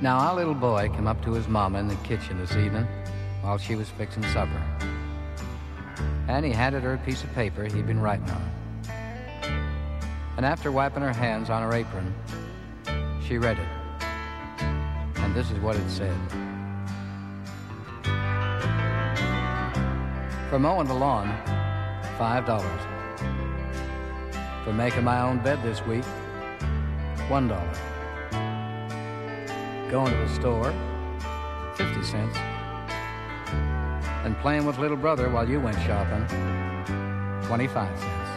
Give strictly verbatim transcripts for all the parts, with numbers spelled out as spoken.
Now, our little boy came up to his mama in the kitchen this evening while she was fixing supper. And he handed her a piece of paper he'd been writing on. And after wiping her hands on her apron, she read it. And this is what it said. For mowing the lawn, five dollars. For making my own bed this week, one dollar. Going to the store, fifty cents. And playing with little brother while you went shopping, twenty-five cents.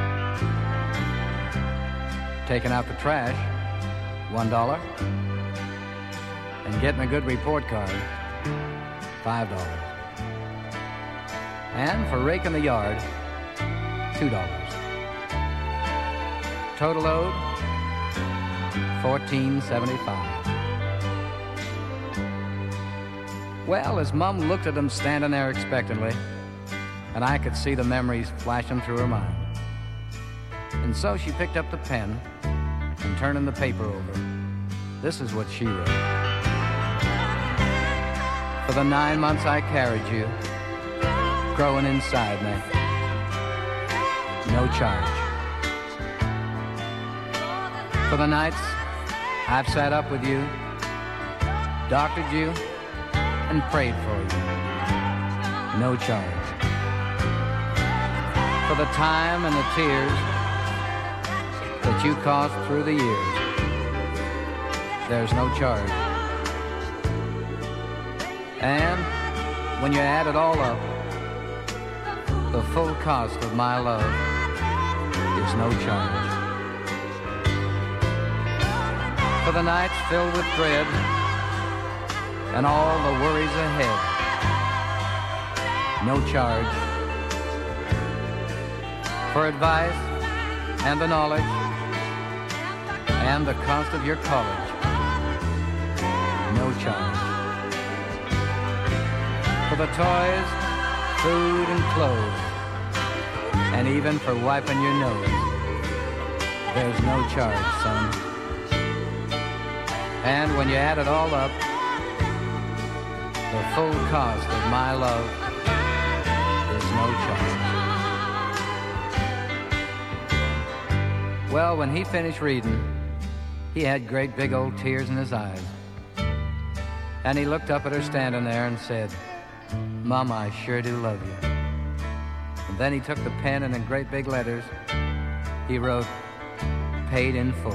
Taking out the trash, one dollar. And getting a good report card, five dollars. And for raking the yard, two dollars. Total owed, fourteen seventy-five. Well, as Mum looked at him standing there expectantly, and I could see the memories flashing through her mind. And so she picked up the pen and turning the paper over, this is what she wrote. For the nine months I carried you, growing inside me, no charge. For the nights I've sat up with you, doctored you, and prayed for you, no charge. For the time and the tears that you caused through the years, there's no charge. And when you add it all up, the full cost of my love is no charge. For the nights filled with dread and all the worries ahead, no charge. For advice and the knowledge and the cost of your college, no charge. For the toys, food and clothes, and even for wiping your nose, there's no charge, son. And when you add it all up, the full cost of my love is no charge. Well, when he finished reading, he had great big old tears in his eyes. And he looked up at her standing there and said, Mama, I sure do love you. And then he took the pen and in great big letters, he wrote, paid in full.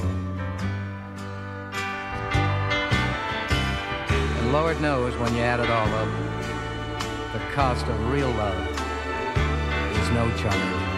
And Lord knows when you add it all up, the cost of real love is no charge.